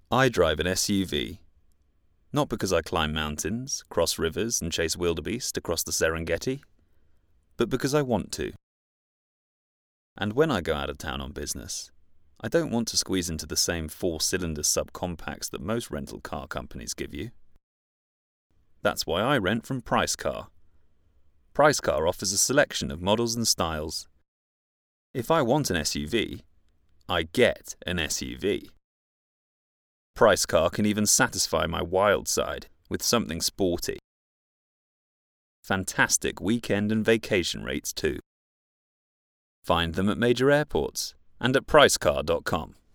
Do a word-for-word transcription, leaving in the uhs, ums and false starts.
I drive an S U V. Not because I climb mountains, cross rivers, and chase wildebeest across the Serengeti, but because I want to. And when I go out of town on business, I don't want to squeeze into the same four-cylinder subcompacts that most rental car companies give you. That's why I rent from Price Car. Price Car offers a selection of models and styles. If I want an S U V, I get an S U V. Price Car can even satisfy my wild side with something sporty. Fantastic weekend and vacation rates too. Find them at major airports and at price car dot com.